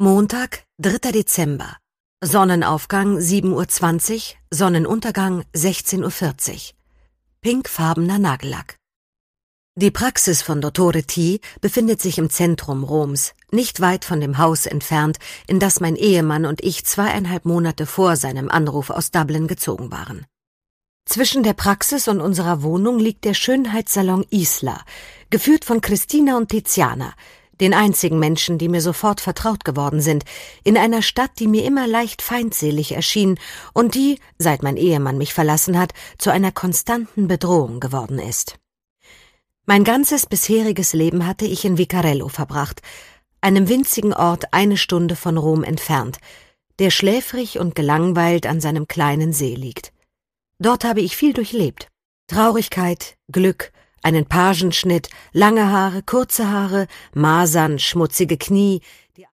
Montag, 3. Dezember. Sonnenaufgang 7:20 Uhr, Sonnenuntergang 16:40 Uhr. Pinkfarbener Nagellack. Die Praxis von Dottore T. befindet sich im Zentrum Roms, nicht weit von dem Haus entfernt, in das mein Ehemann und ich 2,5 Monate vor seinem Anruf aus Dublin gezogen waren. Zwischen der Praxis und unserer Wohnung liegt der Schönheitssalon Isla, geführt von Christina und Tiziana, den einzigen Menschen, die mir sofort vertraut geworden sind, in einer Stadt, die mir immer leicht feindselig erschien und die, seit mein Ehemann mich verlassen hat, zu einer konstanten Bedrohung geworden ist. Mein ganzes bisheriges Leben hatte ich in Vicarello verbracht, einem winzigen Ort 1 Stunde von Rom entfernt, der schläfrig und gelangweilt an seinem kleinen See liegt. Dort habe ich viel durchlebt. Traurigkeit, Glück, einen Pagenschnitt, lange Haare, kurze Haare, Masern, schmutzige Knie,